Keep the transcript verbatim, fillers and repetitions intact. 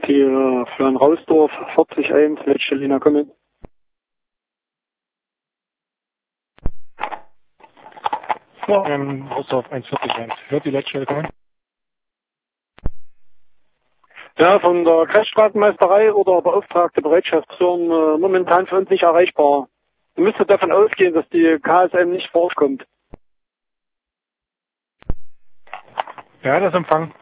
Okay, äh, Florian Rausdorf, vierzig eins, letzte Linie kommen. Florian Rausdorf, eins vierzig eins. Hört die Leitstelle kommen? Ja, von der Kreisstraßenmeisterei oder beauftragte Bereitschaftsführung äh, momentan für uns nicht erreichbar. Man müsste davon ausgehen, dass die K S M nicht vorkommt. Ja, das Empfang.